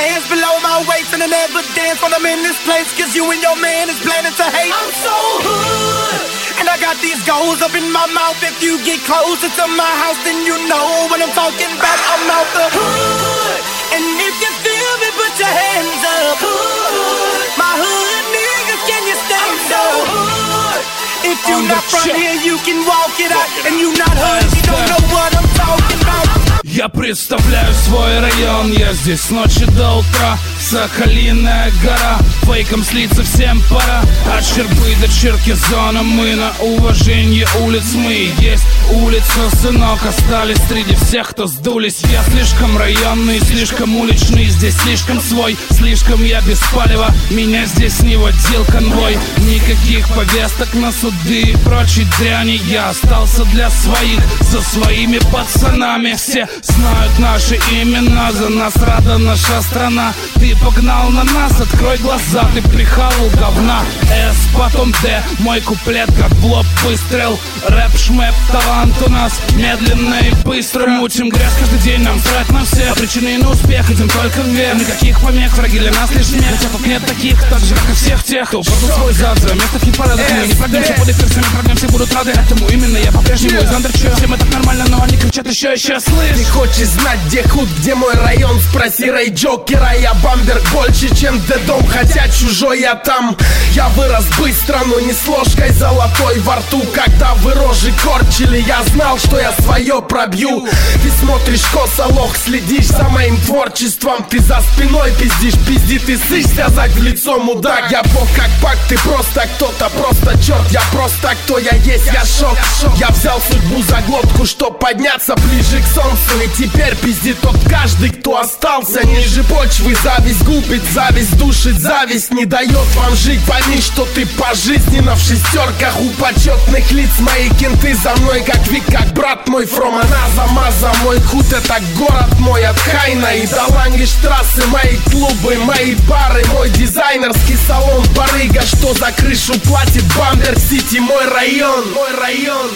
pants below my waist and I never dance when I'm in this place, cause you and your man is planning to hate. I'm so hood, and I got these goals up in my mouth. If you get closer to my house, then you know what I'm talking about. I'm out the hood, and if you feel me, put your hands up. Hood, my hood niggas, can you stand up? Hood, if you not from here, you can walk it out. And you not hood if you don't know what I'm talking about. Я представляю свой район, я здесь с ночи до утра. Сахалинная гора, фейком слиться всем пора. От Щербы до Черкизона мы на уважение улиц. Мы есть улица, сынок, остались среди всех, кто сдулись. Я слишком районный, слишком уличный, здесь слишком свой. Слишком я без палева, меня здесь не водил конвой. Никаких повесток на суды и прочей дряни. Я остался для своих, за своими пацанами. Все знают наши имена, за нас рада наша страна. Ты погнал на нас, открой глаза, ты прихавал говна. С, потом Д, мой куплет как в лоб выстрел. Рэп, шмэп, талант у нас медленно и быстро. Мутим грязь каждый день, нам срать на все. Причины на успех, идем только вверх. Никаких помех, враги для нас лишь смех. Хотя тут нет таких, так же как и всех тех, кто продал свой зад за место в хит-парадах. Мы не прогнемся под их перцами, прогнем, все будут рады этому. Именно я по-прежнему из андерча. Всем это нормально, но они кричат еще, слышь. Ты хочешь знать, где худ, где мой район? Спроси Рэй Джокера, я бамберг больше, чем Дедом. Хотя чужой я там. Я вырос быстро, но не с ложкой золотой во рту. Когда вы рожи корчили, я знал, что я свое пробью. Ты смотришь косо, лох, следишь за моим творчеством. Ты за спиной пиздишь, пизди, ты сышь сказать в лицо, мудак. Я бог как пак, ты просто кто-то, просто черт. Я просто кто я есть, я шок. Я взял судьбу за глотку, чтоб подняться ближе к солнцу. И теперь пиздит тот каждый, кто остался ниже почвы. Зависть губит, зависть душит, зависть не дает вам жить. Пойми, что ты пожизненно в шестерках у почетных лиц. Мои кенты за мной как Вик, как брат мой. From Аназа, мой худ это город мой. От Хайна и до Лангештрассе мои клубы, мои бары, мой дизайнерский салон. Барыга, что за крышу платит Бамберг-Сити, мой район, мой район.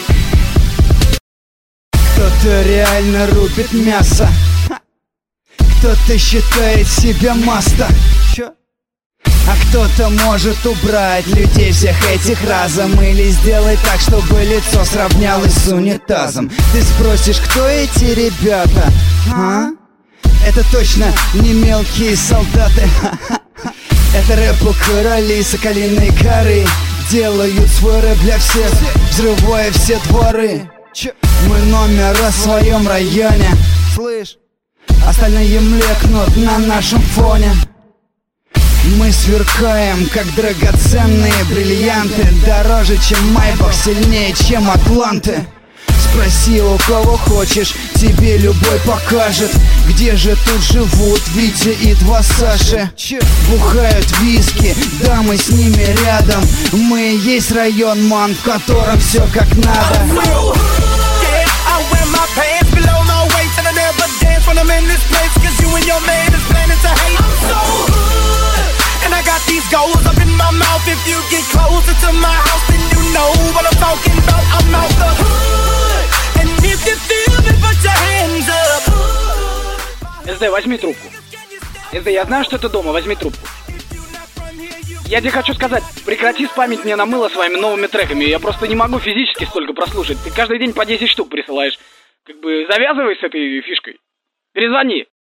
Кто-то реально рубит мясо, кто-то считает себя маста, а кто-то может убрать людей всех этих разом. Или сделать так, чтобы лицо сравнялось с унитазом. Ты спросишь, кто эти ребята? Это точно не мелкие солдаты. Это рэп-короли Соколиной горы. Делают свой рэп для всех, взрывая все дворы. Мы номер в своем районе, слышь? Остальные млекнут на нашем фоне. Мы сверкаем, как драгоценные бриллианты. Дороже, чем Майбах, сильнее, чем Атланты. Спроси у кого хочешь, тебе любой покажет. Где же тут живут Витя и два Саши? Бухают виски, да мы с ними рядом. Мы есть район, ман, в котором все как надо. When I'm in this place, cause you and your man is planning to hate. I'm so hood, and I got these goals up in my mouth. If you get closer to my house, then you know what I'm talking about. I'm out the hood, and if you feel me, put your hands up. СД, возьми трубку. СД, я знаю, что ты дома, возьми трубку. Я тебе хочу сказать, прекрати спамить мне на мыло своими новыми треками. Я просто не могу физически столько прослушать. Ты каждый день по 10 штук присылаешь. Как бы завязывай с этой фишкой. Перезвони.